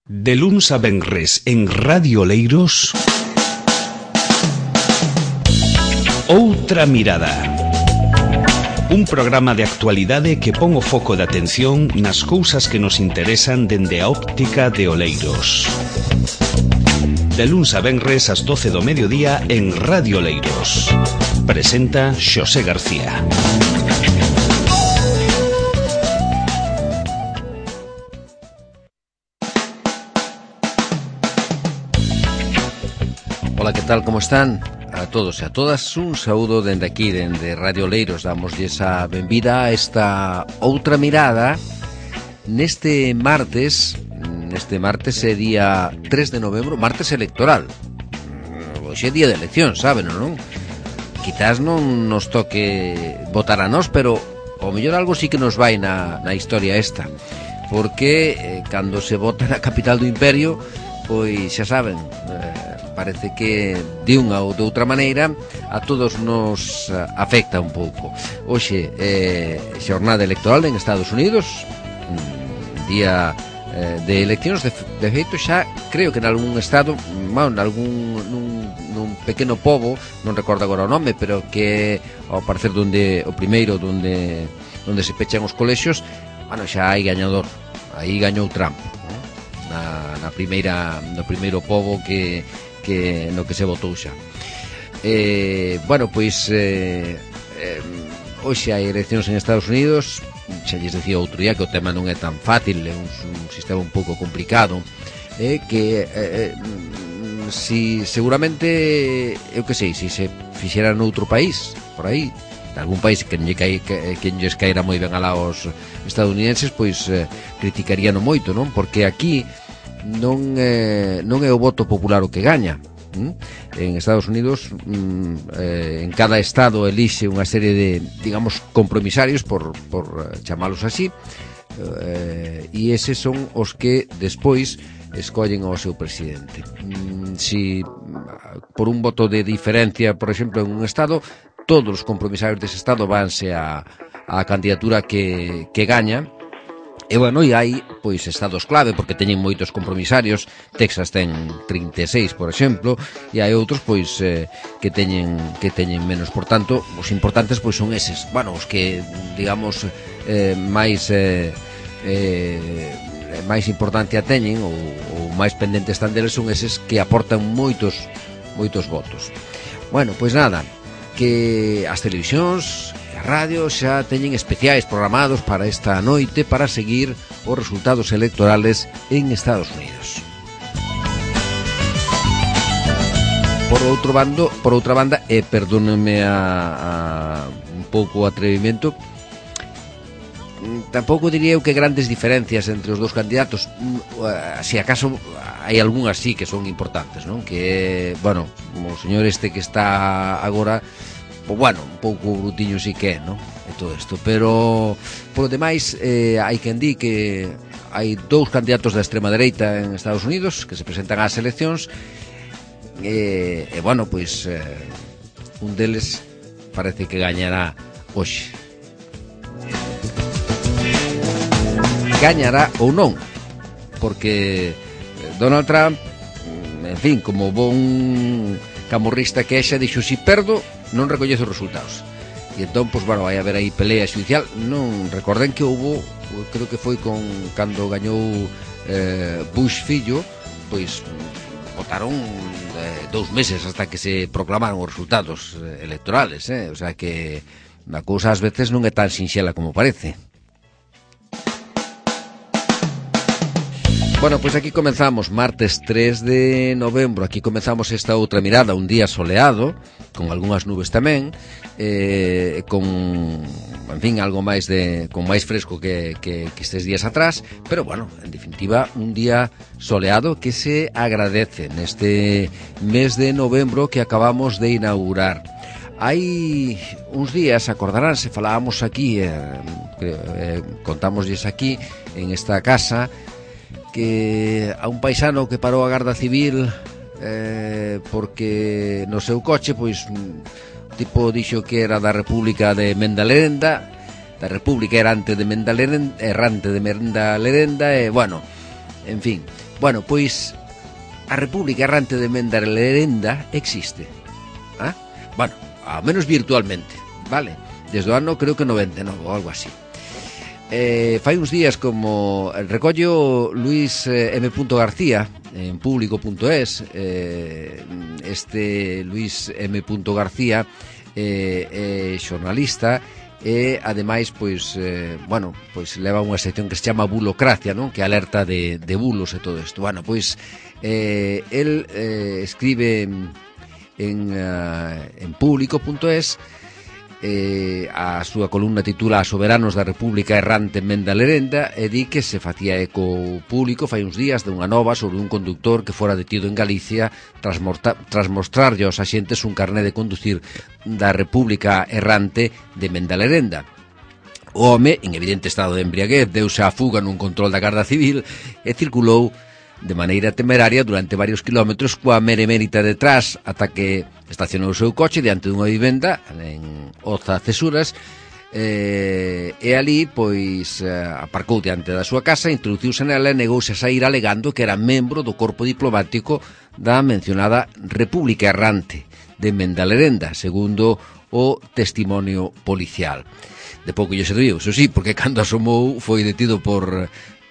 De luns a venres en Radio Oleiros, Outra Mirada. Un programa de actualidade que pon o foco de atención nas cousas que nos interesan dende a óptica de Oleiros. De luns a venres ás 12 do mediodía en Radio Oleiros. Presenta Xosé García. Ola, que tal, como están? A todos e a todas, un saúdo dende aquí, dende Radio Oleiros. Damoslle a benvida a esta outra mirada neste martes é día 3 de novembro, martes electoral. Hoxe é día de elección, saben, non? Quizás non nos toque votar a nós, pero ao mellor algo sí que nos vai na historia esta, porque cando se vota na capital do imperio, pois xa saben, parece que de unha ou de outra maneira a todos nos afecta un pouco. Hoxe xornada electoral en Estados Unidos, día de eleccións. De feito, xa creo que en algún estado, nun pequeno pobo, non recordo agora o nome, pero que ao parecer o primeiro onde se pechan os colexios, xa hai gañador. Aí gañou Trump, no primeiro pobo no que se votou xa. Hoxe hai eleccións en Estados Unidos. Xa lles decía outro día que o tema non é tan fácil, é un sistema un pouco complicado, si seguramente, eu que sei, se fixera noutro país, por aí, algún país que lles caera moi ben alá aos estadounidenses, pois criticaríano moito, non? Porque aquí non é o voto popular o que gaña. En Estados Unidos, en cada estado elixe unha serie de, digamos, compromisarios, por chamalos así, e eses son os que despois escollen ao seu presidente. Si por un voto de diferencia, por exemplo, en un estado, todos os compromisarios dese estado vanse á candidatura que gaña. E hai, pois, estados clave, porque teñen moitos compromisarios. Texas ten 36, por exemplo, e hai outros, pois, que teñen menos. Por tanto, os importantes, pois, son eses. Os que, digamos, máis importancia teñen, ou máis pendentes están deles, son eses que aportan moitos votos. Pois nada, que as televisións, radio xa teñen especiais programados para esta noite para seguir os resultados electorales en Estados Unidos. Por outra banda, perdónenme un pouco o atrevimento, tampouco diría eu que grandes diferencias entre os dous candidatos. Se acaso hai algunhas sí que son importantes, non? Que, o señor este que está agora, un pouco brutiño sí que é, non? E todo isto, pero polo demais hai quen di que hai dous candidatos da extrema dereita en Estados Unidos que se presentan ás eleccións, un deles parece que gañará hoxe. Gañará ou non, porque Donald Trump, en fin, como bon camorrista que é, xa dixo: si perdo, non recoñezo os resultados. E entón, vai haber aí pelea xudicial. Non recorden que houbo, creo que foi cando gañou Bush fillo, pois votaron 2 meses hasta que se proclamaron os resultados electorales, o sea que a cousa ás veces non é tan sinxela como parece. Pois aquí comenzamos, martes 3 de novembro, aquí comenzamos esta outra mirada, un día soleado, con algunhas nubes tamén, con, en fin, algo máis con máis fresco que estes días atrás, pero, en definitiva, un día soleado que se agradece neste mes de novembro que acabamos de inaugurar. Hai uns días, acordaránse, falábamos aquí, contámoslles aquí, en esta casa, que a un paisano que parou a Garda Civil porque no seu coche, pois, o tipo dixo que era da República de Mendalerenda, da República errante de Mendalerenda, en fin, Bueno, pois a República Errante de Mendalerenda existe. Bueno, ao menos virtualmente, vale? Desde o ano, creo que 99 ou algo así. Fai uns días, como recollo Luis M. García en público.es, este Luis M. García é xornalista e ademais pois leva unha sección que se chama Bulocracia, non? Que alerta de bulos e todo isto. Bueno, pois el escribe en público.es a súa columna titula Soberanos da República Errante Mendalerenda e di que se facía eco público fai uns días de unha nova sobre un conductor que fora detido en Galicia tras mostrarlle aos axentes un carné de conducir da República Errante de Mendalerenda. O home, en evidente estado de embriaguez, deuse a fuga nun control da Garda Civil e circulou de maneira temeraria durante varios kilómetros coa meremérita detrás ata que estacionou o seu coche diante dunha vivenda en Oza Cesuras e ali pois aparcou diante da súa casa, introduciuse nela e negouse a sair alegando que era membro do corpo diplomático da mencionada República Errante de Mendalerenda, segundo o testimonio policial. De pouco lle serviu, eso sí, porque cando asomou foi detido por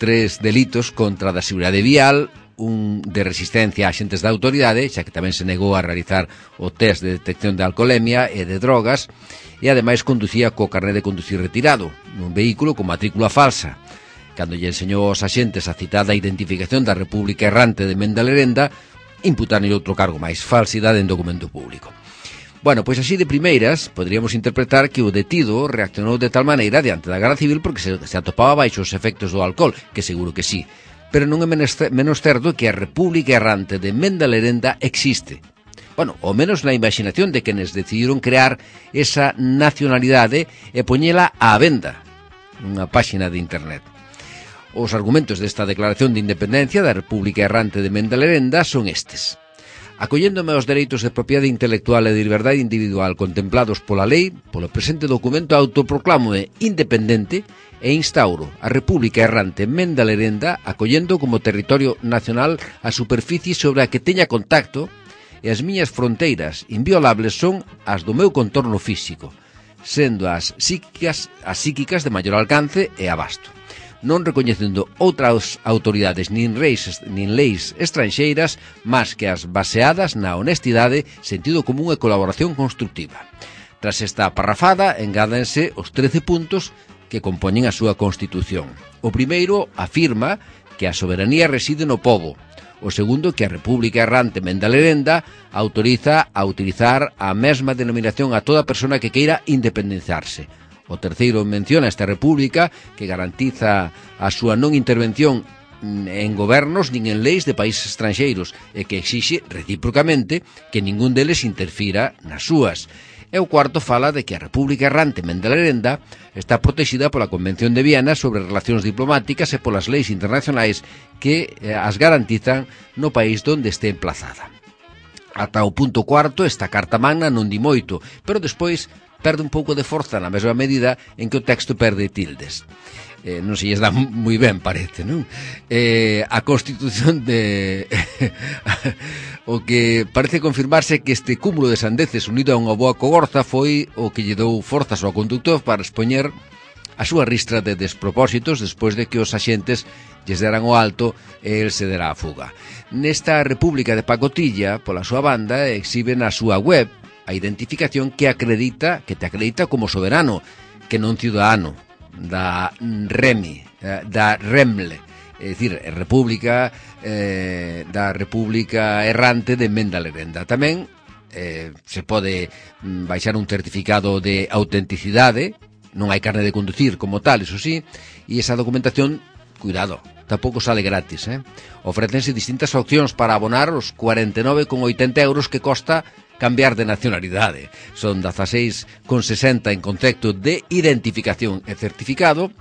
3 delitos contra da seguridade vial, un de resistencia a axentes da autoridade, xa que tamén se negou a realizar o test de detección de alcoholemia e de drogas, e ademais conducía co carné de conducir retirado, nun vehículo con matrícula falsa. Cando lle enseñou aos axentes a citada identificación da República Errante de Mendalerenda, imputaron outro cargo máis, falsidade en documento público. Bueno, pois así de primeiras, poderíamos interpretar que o detido reaccionou de tal maneira diante da Garda Civil porque se atopaba baixo os efectos do alcohol, que seguro que sí. Pero non é menos certo que a República Errante de Mendalerenda existe. Bueno, ao menos na imaginación de quenes decidiron crear esa nacionalidade e poñela á venda nunha páxina de internet. Os argumentos desta declaración de independencia da República Errante de Mendalerenda son estes. Acolléndome aos dereitos de propiedade intelectual e de liberdade individual contemplados pola lei, polo presente documento autoproclámoe independente e instauro a República Errante Mendalerenda acollendo como territorio nacional a superficie sobre a que teña contacto e as miñas fronteiras inviolables son as do meu contorno físico, sendo as psíquicas de maior alcance e abasto, non recoñecendo outras autoridades nin leis estranxeiras máis que as baseadas na honestidade, sentido común e colaboración constructiva. Tras esta parrafada, engádense os 13 puntos que compoñen a súa Constitución. O primeiro afirma que a soberanía reside no pobo. O segundo, que a República Errante Mendalerenda autoriza a utilizar a mesma denominación a toda persona que queira independizarse. O terceiro menciona esta república que garantiza a súa non intervención en gobernos nin en leis de países estranxeiros e que exixe recíprocamente que ningún deles interfira nas súas. E o cuarto fala de que a República Errante Mendalerenda está protexida pola Convención de Viena sobre relacións diplomáticas e polas leis internacionais que as garantizan no país donde este emplazada. Ata o punto cuarto, esta Carta Magna non di moito, pero despois perde un pouco de forza na mesma medida en que o texto perde tildes. Non se lles dá moi ben, parece, non? A Constitución de... o que parece confirmarse que este cúmulo de sandeces unido a unha boa cogorza foi o que lle dou forzas ao conductor para expoñer a súa ristra de despropósitos despois de que os axentes lles deran o alto e el se dera a fuga. Nesta República de Pacotilla, pola súa banda, exhibe na súa web a identificación que te acredita como soberano, que non ciudadano, da Remle, é dicir, República da República Errante de Mendalerenda. Tamén se pode baixar un certificado de autenticidade, non hai carne de conducir como tal, eso sí, e esa documentación, cuidado, tampouco sale gratis, Ofrécense distintas opcións para abonar os 49,80 euros que costa cambiar de nacionalidade. Son 16,60 en concepto de identificación e certificado,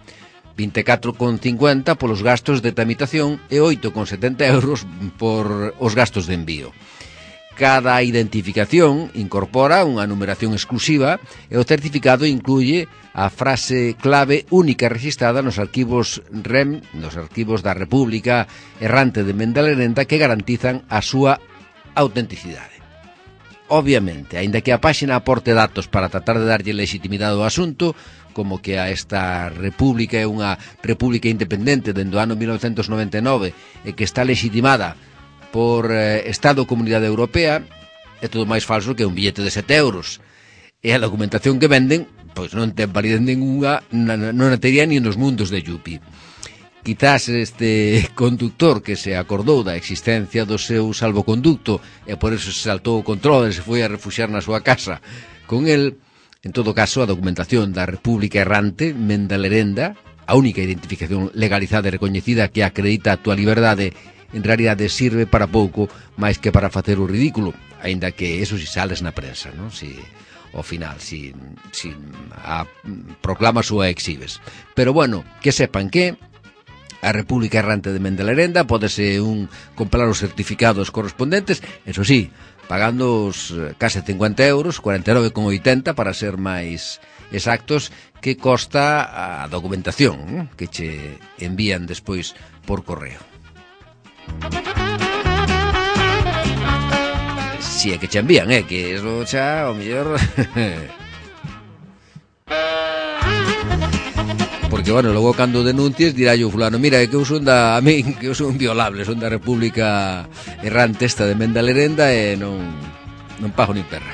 24,50 polos gastos de tramitación e 8,70 euros por os gastos de envío. Cada identificación incorpora unha numeración exclusiva e o certificado incluye a frase clave única registrada nos arquivos REM, nos arquivos da República Errante de Mendalerenda, que garantizan a súa autenticidade. Obviamente, aínda que a páxina aporte datos para tratar de darlle legitimidade ao asunto, como que a esta república é unha república independente dende o ano 1999 e que está legitimada por Estado ou Comunidade Europea, é todo máis falso que un billete de 7 euros. E a documentación que venden, pois non ten validez ninguna, non a tería ni nos mundos de Yupi. Quizás este conductor que se acordou da existencia do seu salvoconducto e por eso se saltou o control e se foi a refuxiar na súa casa con el. En todo caso, a documentación da República Errante Mendalerenda, a única identificación legalizada e recoñecida que acredita a túa liberdade, en realidade sirve para pouco máis que para facer o ridículo, aínda que eso si sales na prensa, non? Si ao final, si a proclamas ou a exhibes. Pero bueno, que sepan que a República Errante de Mendalerenda pódese comprar os certificados correspondentes, eso sí, pagando os case 50 euros, 49,80 para ser máis exactos, que costa a documentación que che envían despois por correo. Si é que che envían, que eso xa, o mellor... Porque, bueno, logo cando denuncies dirá yo fulano, mira, que eu son a min, que eu son inviolable, son da República Errante esta de Mendalerenda e non pago ni perra.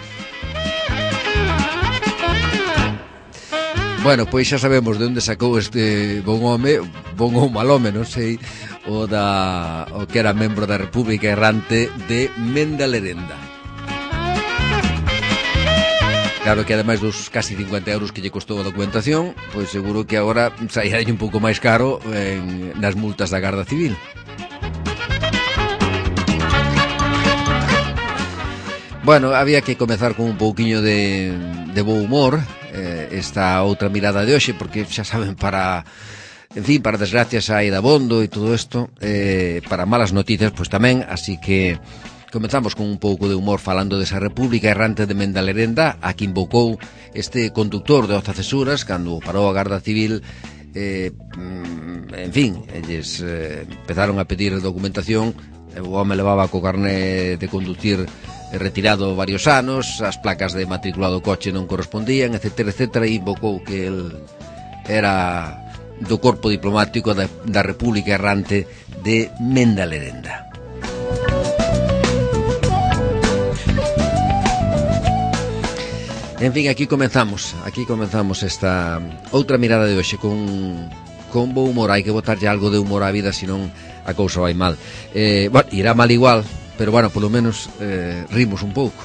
Bueno, pois xa sabemos de onde sacou este bon ou mal home, non sei, o que era membro da República Errante de Mendalerenda. Claro que ademais dos casi 50 euros que lle costou a documentación, pois seguro que agora sairá un pouco máis caro nas multas da Garda Civil. Bueno, había que comezar con un pouquiño de bo humor esta outra mirada de hoxe, porque xa saben, para desgracias hai dabondo e todo isto, para malas noticias pois tamén, así que comenzamos con un pouco de humor falando desa República Errante de Mendalerenda, a que invocou este conductor de Oza Cesuras cando parou a Garda Civil. Eles empezaron a pedir documentación, o home levaba co carné de conducir retirado varios anos, as placas de matriculado do coche non correspondían, etc., e invocou que el era do corpo diplomático da República Errante de Mendalerenda. En fin, aquí comenzamos esta outra mirada de hoxe con bo humor. Hai que botarlle algo de humor á vida, senón a cousa vai mal. Bueno, irá mal igual, pero bueno, polo menos rimos un pouco.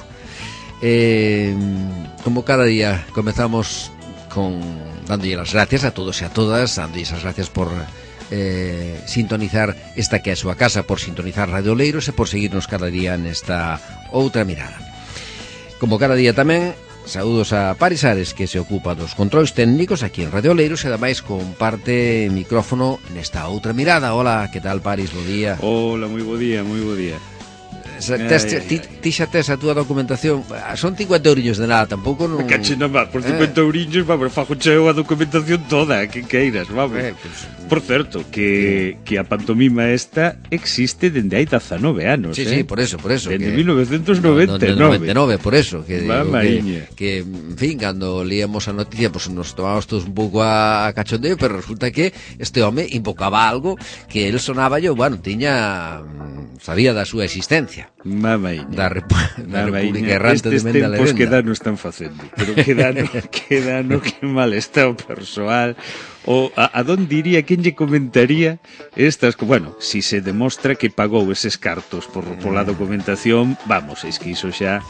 Como cada día comenzamos dándolle as gracias a todos e a todas, dándolle as gracias por sintonizar esta que é a súa casa, por sintonizar Radio Oleiros e por seguirnos cada día nesta outra mirada. Como cada día tamén, saúdos a Paris Ares, que se ocupa dos controis técnicos aquí en Radio Oleiros e ademais comparte micrófono nesta outra mirada. Hola, que tal, Paris? Bo día. Hola, moi bo día, moi bo día. Ti xa tes a túa documentación. Son 50 eurillos de nada, tampouco non... Cache na mar, por 50 eurillos, vamos, fago cheo a documentación toda, que queiras, vamos. Por certo, que a pantomima esta existe dende hai 19 anos, Sí, por eso. Dende 1999. 99, por eso. Que en fin, cando líamos a noticia, pues nos tomamos todos un pouco a cachondeo, pero resulta que este home invocaba algo que él sonaba yo, bueno, sabía da súa existencia. Mamaíña. Da República Errante de Mendalerenda. Estes tempos que dano están facendo, pero que dano que mal está o persoal. A don diría, quen lle comentaría estas, bueno, si se demostra que pagou eses cartos por la documentación, vamos, es que iso xa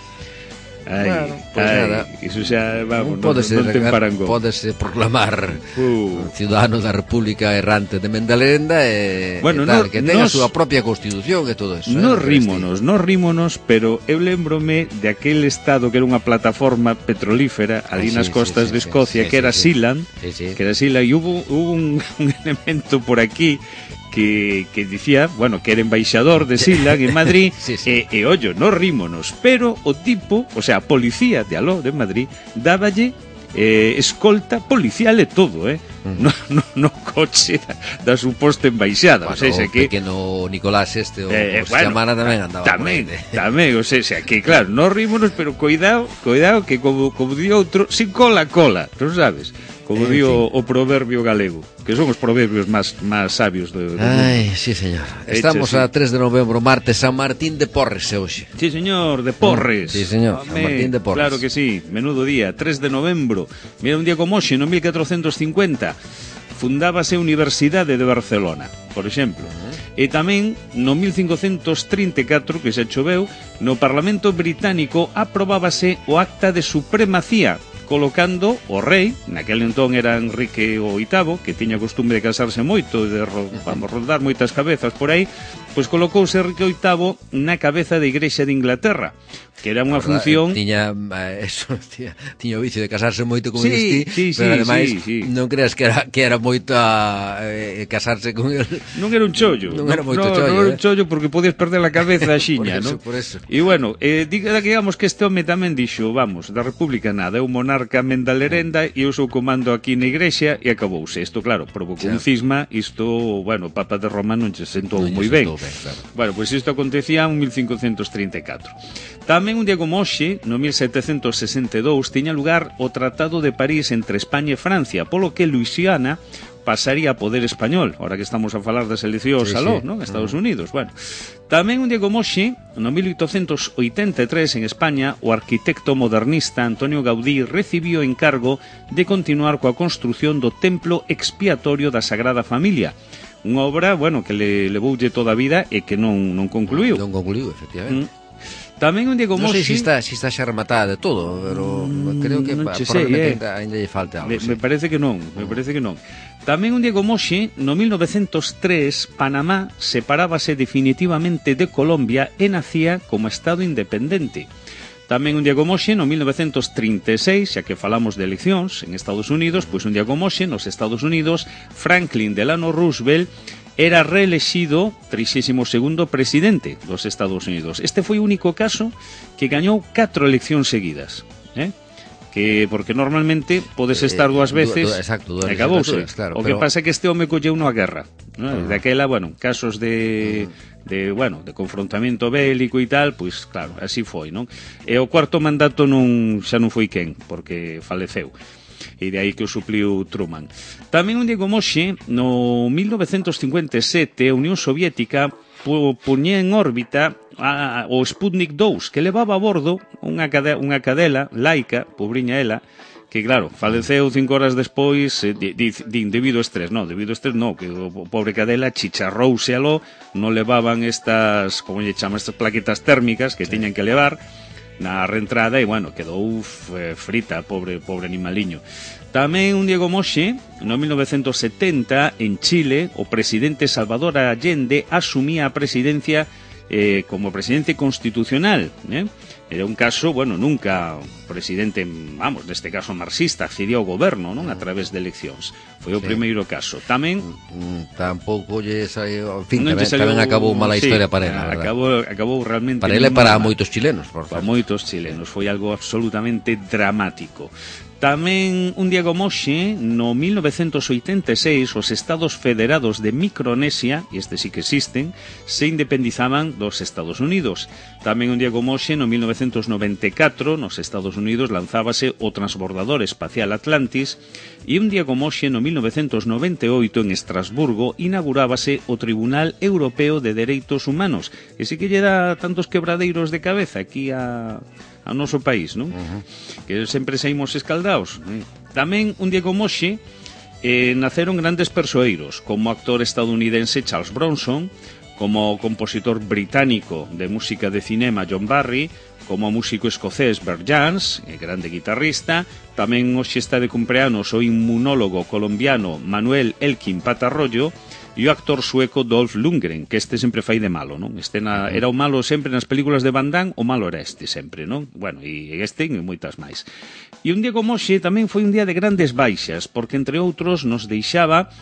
nada, iso xa, vamos, non ten parangón. Pódese proclamar ciudadano da República Errante de Mendalerenda bueno, que tenga a súa propia constitución e todo eso. Non rímonos, pero eu lembrome de aquel estado que era unha plataforma petrolífera ali nas costas de Escocia, que era Sealand, que era Sealand, e hubo un elemento por aquí que dicía, bueno, que era embaixador de Silan en Madrid, sí, sí. e ollo, no rímonos, pero o tipo, o sea, a policía de aló de Madrid, dáballe escolta policial e todo, no coche da suposta embaixada, Bueno, o sea, o que pequeno Nicolás este, o bueno, se chamara tamén andaba tamén, por aí. tamén, o sea, que claro, non rímonos, pero cuidado que como di outro, sin cola, non sabes? Como di o proverbio galego, que son os proverbios máis sabios do mundo. Ai, sí, señor. Estamos a 3 de novembro, martes, San Martín de Porres, hoxe. Sí, señor, de Porres. Sí, señor, San Martín de Porres. Claro que sí, menudo día, 3 de novembro. Mira, un día como hoxe, no 1450, fundábase a Universidade de Barcelona, por exemplo. E tamén, no 1534, que xa choveu, no Parlamento Británico aprobábase o Acta de Supremacía, colocando o rei, naquel entón era Enrique VIII, que tiña costume de casarse moito, de rodar moitas cabezas por aí, pois colocouse Enrique VIII na cabeza da Igrexa de Inglaterra, que era unha función... Tiña o vicio de casarse moito con este, pero ademais non creas que era moito a casarse con el. Non era un chollo. Non era moito chollo. Non era un chollo porque podías perder a cabeza a xiña, non? Por eso. E bueno, digamos que este home tamén dixo, vamos, da República nada, é un monarca mendalerenda e eu sou comando aquí na Igrexa e acabouse. Isto, claro, provocou un cisma, isto, bueno, o Papa de Roma non se sentou moi ben. Claro. Bueno, pois isto acontecía en 1534. Tamén un día como hoxe, no 1762, tiña lugar o Tratado de París entre España e Francia, polo que Luisiana pasaría a poder español, ahora que estamos a falar das eleccións aló, non? Estados Unidos. Bueno, tamén un día como hoxe, no 1883 en España, o arquitecto modernista Antonio Gaudí recibiu o encargo de continuar coa construción do Templo Expiatorio da Sagrada Familia, unha obra, bueno, que le levoulle toda a vida e que non concluiu. Non concluiu, efectivamente. Tamén un día como non sei hoxe... se está xa rematada de todo, pero creo que probablemente ainda lle falta algo. Me parece que non, Tamén un día como hoxe, no 1903, Panamá separábase definitivamente de Colombia e nacía como Estado independente. Tamén un día como hoxe, no 1936, xa que falamos de eleccións en Estados Unidos, pois un día como hoxe, nos Estados Unidos, Franklin Delano Roosevelt era reelexido 32º presidente dos Estados Unidos. Este foi o único caso que gañou 4 eleccións seguidas, que porque normalmente podes estar dúas veces e acabouse. Claro, o que pasa é que este home colleu unha guerra, ¿no? Daquela, bueno, casos de confrontamento bélico e tal, pois claro, así foi, non? E o cuarto mandato xa non foi quen, porque faleceu. E de aí que o supliu Truman. Tamén un día como hoxe, no 1957, a Unión Soviética poñía en órbita o Sputnik 2, que levaba a bordo unha cadela laica, pobriña ela, que claro, faleceu 5 horas despois debido ao estrés, que o pobre cadela chicharrouse aló, non levaban estas, como lle chama, estas plaquetas térmicas que tiñan que levar na reentrada e, bueno, quedou frita, pobre animaliño. Tamén un día como hoxe, no 1970, en Chile, o presidente Salvador Allende asumía a presidencia como presidente constitucional, Era un caso, bueno, nunca o presidente, vamos, neste caso marxista, accedió ao goberno, non? A través de eleccións. Foi o primeiro caso. Tamén... Tampouco lle saiu... En fin, tamén acabou mala historia para ela, verdad? Acabou realmente... Para ele e para moitos chilenos, por certo. Para moitos chilenos. Foi algo absolutamente dramático. Tamén un día como hoxe, no 1986, os Estados Federados de Micronesia, e este sí que existen, se independizaban dos Estados Unidos. Tamén un día como hoxe, no 1994, nos Estados Unidos lanzábase o transbordador espacial Atlantis, e un día como hoxe, no 1998, en Estrasburgo, inaugurábase o Tribunal Europeo de Dereitos Humanos. E sí que lle dá tantos quebradeiros de cabeza aquí ao noso país, non? Que sempre saímos escaldaos. Tamén, un día como hoxe, naceron grandes persoeiros, como o actor estadounidense Charles Bronson, como o compositor británico de música de cinema John Barry, como o músico escocés Bert Jansch, grande guitarrista. Tamén hoxe está de cumpleanos o inmunólogo colombiano Manuel Elkin Patarroyo, e o actor sueco Dolph Lundgren, que este sempre fai de malo, non? Era o malo sempre nas películas de Van Damme, o malo era este sempre, non? Bueno, e este e moitas máis. E un día como hoxe tamén foi un día de grandes baixas, porque entre outros nos deixaba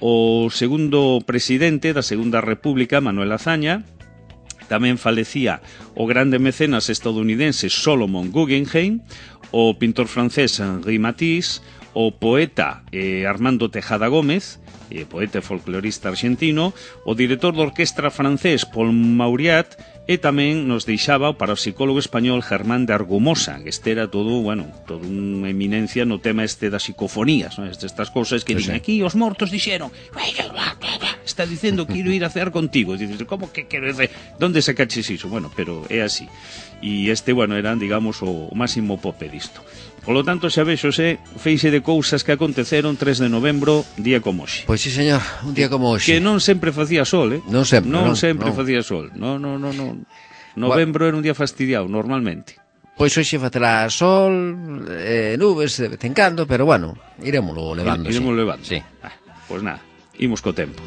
o segundo presidente da Segunda República, Manuel Azaña. Tamén falecía o grande mecenas estadounidense Solomon Guggenheim, o pintor francés Henri Matisse, o poeta Armando Tejada Gómez, poeta e folclorista argentino, o director da orquestra francés Paul Mauriat, e tamén nos deixaba para o psicólogo español Germán de Argumosa, que este era todo, bueno, toda unha eminencia no tema das psicofonías, ¿no? Estas cousas que dicen, aquí os mortos dixeron, está dicendo que quiero ir a cear contigo, e dices, como que quero ir? Donde sacaches iso? Bueno, pero é así. E bueno, eran, digamos, o máximo pope disto. Polo tanto, xa vexose, feixe de cousas que aconteceron 3 de novembro, día como hoxe. Pois sí, señor, un día como hoxe. Que non sempre facía sol, Non sempre, non sempre facía sol. Non. Novembro era un día fastidiado, normalmente. Pois hoxe facerá sol, nubes de vez en cando, pero bueno, irémoslo levando. Iremos levando. Sí. Pois nada, imos co tempo.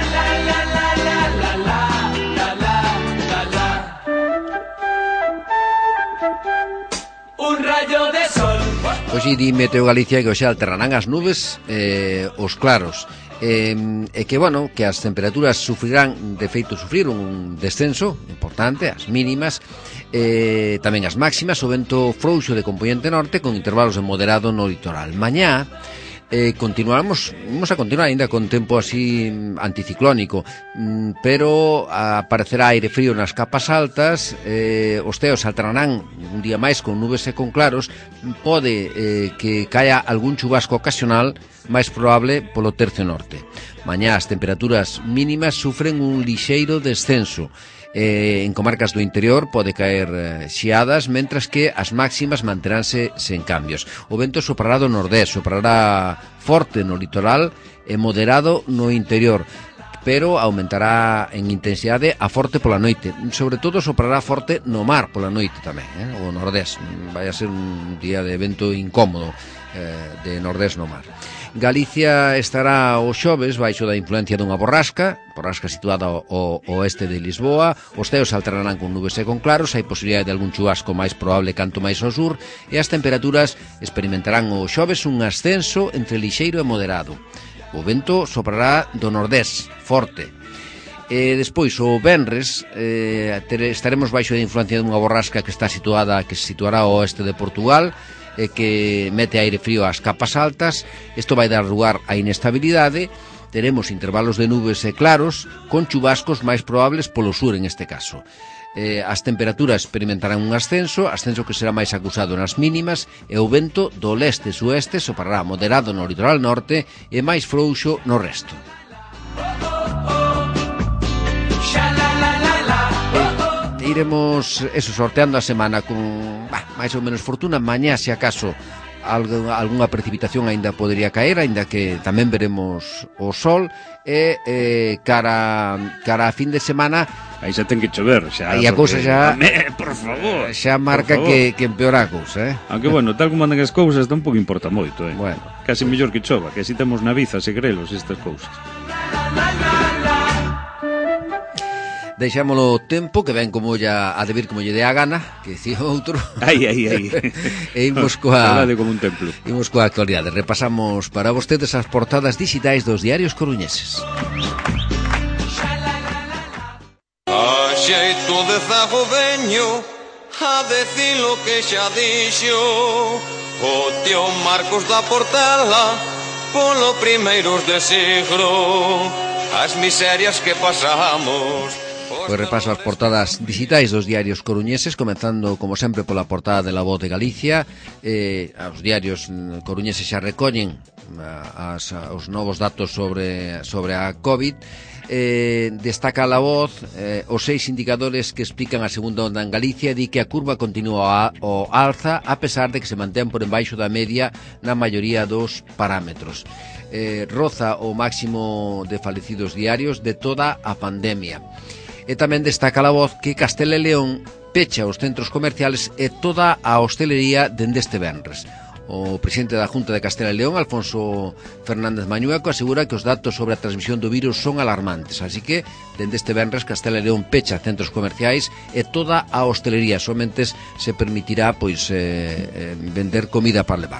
Un rayo de sol. Pois di Meteo Galicia que hoxe alterarán as nubes os claros. E que, bueno, que as temperaturas sufrirán, de feito sufrir un descenso importante, as mínimas, tamén as máximas, o vento frouxo de componente norte con intervalos de moderado no litoral. Mañá vamos a continuar ainda con tempo así anticiclónico, pero aparecerá aire frío nas capas altas, os ceos alterarán un día máis con nubes e con claros, pode que caia algún chubasco ocasional, máis probable polo tercio norte. Mañá as temperaturas mínimas sufren un lixeiro descenso. En comarcas do interior pode caer xiadas, mentras que as máximas manteránse sen cambios. O vento soprará do nordés, soprará forte no litoral e moderado no interior, pero aumentará en intensidade a forte pola noite. Sobre todo soprará forte no mar pola noite tamén, o nordés. Vai a ser un día de vento incómodo de nordés no mar. Galicia estará o xoves baixo da influencia dunha borrasca situada ao oeste de Lisboa. Os ceos alternarán con nubes e con claros, hai posibilidade de algún chubasco máis probable canto máis ao sur, e as temperaturas experimentarán o xoves un ascenso entre lixeiro e moderado. O vento soprará do nordés, forte. Despois, o venres, estaremos baixo da influencia dunha borrasca que se situará ao oeste de Portugal, que mete aire frío ás capas altas. Isto vai dar lugar á inestabilidade. Teremos intervalos de nubes e claros, con chubascos máis probables polo sur en este caso. As temperaturas experimentarán un ascenso que será máis acusado nas mínimas, e o vento do leste-sueste soprará moderado no litoral norte e máis frouxo no resto. Iremos sorteando a semana con máis ou menos fortuna. Mañá, se acaso, algunha precipitación aínda podería caer, aínda que tamén veremos o sol, e cara a fin de semana aí xa ten que chover, xa. Aí a cousa xa, por favor, xa marca que empeora a cousa, Aunque, bueno, tal como andan as cousas, tampouco importa moito, Bueno, casi mellor que chova, que así temos navizas e grelos estas cousas. Deixámolo tempo, que ven como a debir como lle dé a gana, que dicía outro. Aí. E imos coa como un templo. Imos coa actualidade. Repasamos para vostedes as portadas digitais dos diarios coruñeses. A xeito de zago veño a decir lo que xa dixo o tío Marcos da Portela polo primeiros de siglo, as miserias que pasamos. Pois repaso as portadas digitais dos diarios coruñeses, comenzando, como sempre, pola portada de La Voz de Galicia. Os diarios coruñeses xa recollen os novos datos sobre a COVID. Destaca La Voz os 6 indicadores que explican a segunda onda en Galicia, di que a curva continúa ao alza, a pesar de que se mantén por embaixo da media na maioría dos parámetros. Roza o máximo de falecidos diarios de toda a pandemia. E tamén destaca La Voz que Castela e León pecha os centros comerciales e toda a hostelería dende este venres. O presidente da Junta de Castela e León, Alfonso Fernández Mañueco, asegura que os datos sobre a transmisión do virus son alarmantes, así que dende este venres Castela e León pecha centros comerciais e toda a hostelería, somente se permitirá vender comida para levar.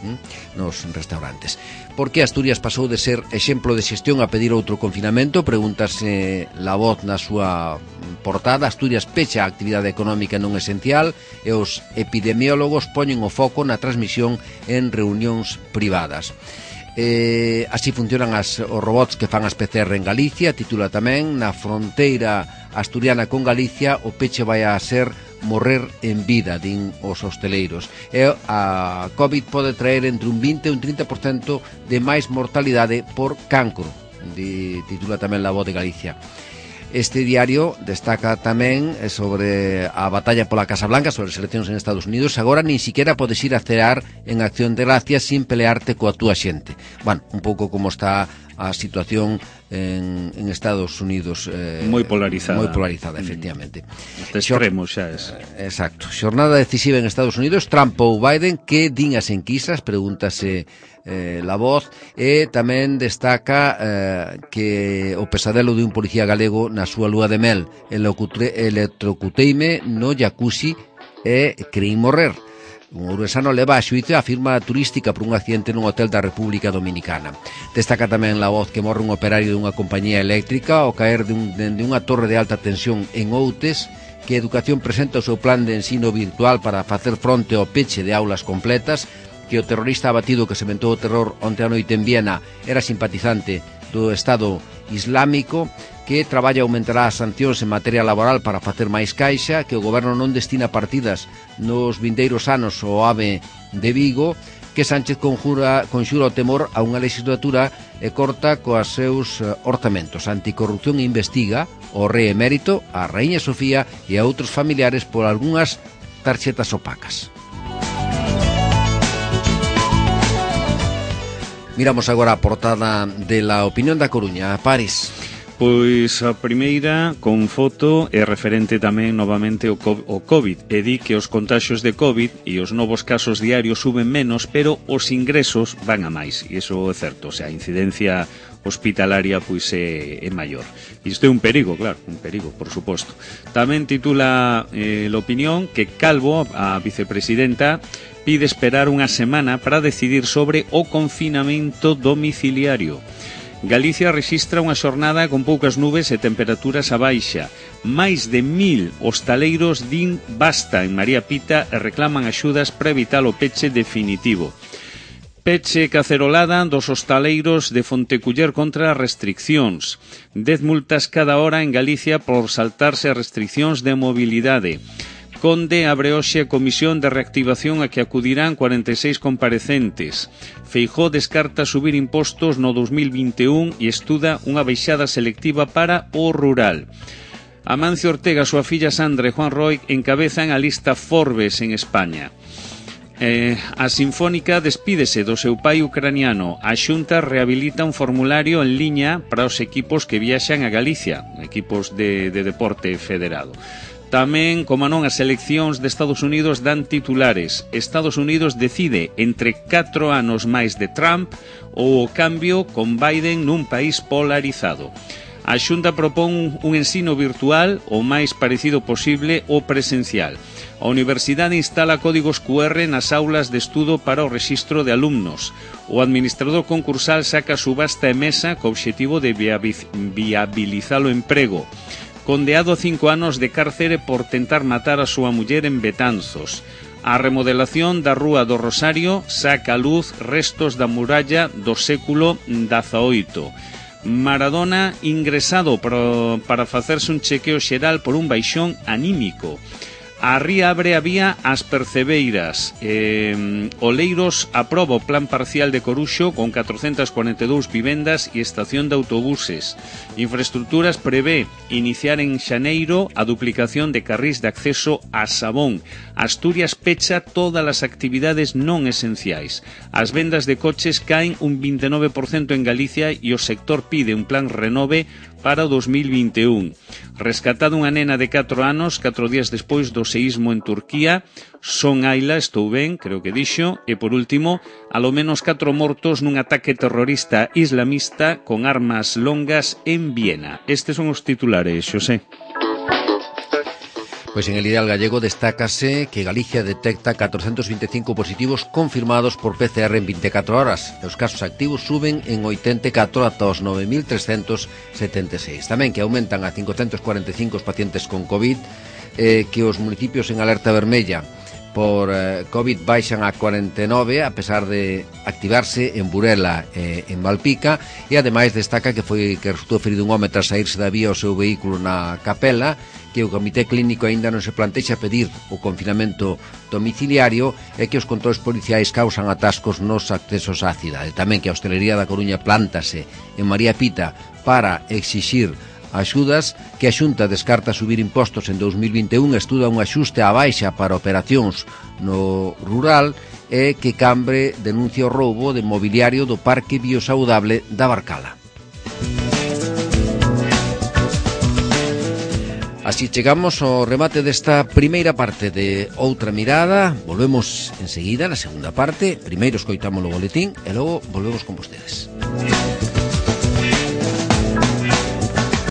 nos restaurantes. Por que Asturias pasou de ser exemplo de xestión a pedir outro confinamento? Pregúntase La Voz na súa portada. Asturias pecha a actividade económica non esencial e os epidemiólogos poñen o foco na transmisión en reunións privadas. Así funcionan os robots que fan as PCR en Galicia. Titula tamén: na fronteira asturiana con Galicia o peche vai a ser morrer en vida, din os hosteleiros. E a COVID pode traer entre un 20 e un 30% de máis mortalidade por cancro, titula tamén La Voz de Galicia. Este diario destaca tamén sobre a batalla pola Casa Blanca, sobre as eleccións en Estados Unidos. Agora nin siquiera podes ir a cear en Acción de Gracias sin pelearte coa túa xente. Bueno, un pouco como está a situación en Estados Unidos, moi polarizada, efectivamente. Este extremo xa es. Exacto. Xornada decisiva en Estados Unidos. Trump ou Biden, que din as enquisas? Pregúntase La Voz. E tamén destaca que o pesadelo de un policía galego na súa lúa de mel: electrocuteime no jacuzzi e creín morrer. Un ourensano leva a xuízo a firma turística por un accidente nun hotel da República Dominicana. Destaca tamén La Voz que morre un operario dunha compañía eléctrica ao caer dende unha torre de alta tensión en Outes, que Educación presenta o seu plan de ensino virtual para facer fronte ao peche de aulas completas, que o terrorista abatido que sementou o terror onte a noite en Viena era simpatizante do Estado Islámico, que traballa aumentará as sancións en materia laboral para facer máis caixa, que o goberno non destina partidas nos vindeiros anos ao AVE de Vigo, que Sánchez conxura o temor a unha legislatura e corta coas seus orzamentos. Anticorrupción investiga o rei emérito, a Raíña Sofía e a outros familiares por algunhas tarxetas opacas. Miramos agora a portada de La Opinión da Coruña. Paris. Pois a primeira, con foto, é referente tamén novamente ao COVID, e di que os contaxios de COVID e os novos casos diarios suben menos, pero os ingresos van a máis, e iso é certo, o sea, a incidencia hospitalaria pois é maior. E isto é un perigo, claro, un perigo, por suposto. Tamén titula l'Opinión que Calvo, a vicepresidenta, pide esperar unha semana para decidir sobre o confinamento domiciliario. Galicia rexistra unha xornada con poucas nubes e temperaturas a baixa. Máis de 1000 hostaleiros din basta en María Pita e reclaman axudas para evitar o peche definitivo. Peche cacerolada dos hostaleiros de Fonteculler contra as restriccións. 10 multas cada hora en Galicia por saltarse as restriccións de mobilidade. Conde abre hoxe a comisión de reactivación a que acudirán 46 comparecentes. Feijóo descarta subir impostos no 2021 e estuda unha baixada selectiva para o rural. Amancio Ortega, súa filla Sandra e Juan Roig encabezan a lista Forbes en España. A Sinfónica despídese do seu pai ucraniano. A Xunta rehabilita un formulario en liña para os equipos que viaxan a Galicia, equipos de deporte federado. Tamén, como non, as eleccións de Estados Unidos dan titulares. Estados Unidos decide entre 4 anos máis de Trump ou o cambio con Biden nun país polarizado. A Xunta propón un ensino virtual o máis parecido posible ao presencial. A Universidade instala códigos QR nas aulas de estudo para o rexistro de alumnos. O administrador concursal saca subasta e mesa co obxectivo de viabilizar o emprego. Condeado a 5 anos de cárcere por tentar matar a súa muller en Betanzos. A remodelación da Rúa do Rosario saca a luz restos da muralla do século XVIII. Maradona ingresado para facerse un chequeo xeral por un baixón anímico. A Ría abre a vía ás Percebeiras. Oleiros aproba o plan parcial de Coruxo con 442 vivendas e estación de autobuses. Infraestructuras prevé iniciar en xaneiro a duplicación de carrís de acceso a Sabón. Asturias pecha todas as actividades non esenciais. As vendas de coches caen un 29% en Galicia e o sector pide un plan renove para o 2021. Rescatada unha nena de 4 anos 4 días despois do seísmo en Turquía. Son Aila, estou ben, creo que dixo. E por último, alo menos 4 mortos nun ataque terrorista islamista con armas longas en Viena. Estes son os titulares, Xosé. Pois en el ideal gallego destácase que Galicia detecta 425 positivos confirmados por PCR en 24 horas. E os casos activos suben en 84 ata os 9.376. Tamén que aumentan a 545 os pacientes con COVID, que os municipios en alerta vermella por COVID baixan a 49, a pesar de activarse en Burela e en Malpica, e ademais destaca que resultou ferido un home tras saírse da vía o seu vehículo na Capela, que o Comité Clínico aínda non se plantexa pedir o confinamento domiciliario e que os controles policiais causan atascos nos accesos á cidade. Tamén que a hostelería da Coruña plántase en María Pita para exixir axudas, que a Xunta descarta subir impostos en 2021, estuda un axuste á baixa para operacións no rural e que Cambre denuncia o roubo de mobiliario do Parque Biosaudable da Barcala. Así chegamos ao remate desta primeira parte de Outra Mirada. Volvemos enseguida na segunda parte. Primeiro escoitamos o boletín e logo volvemos con vostedes.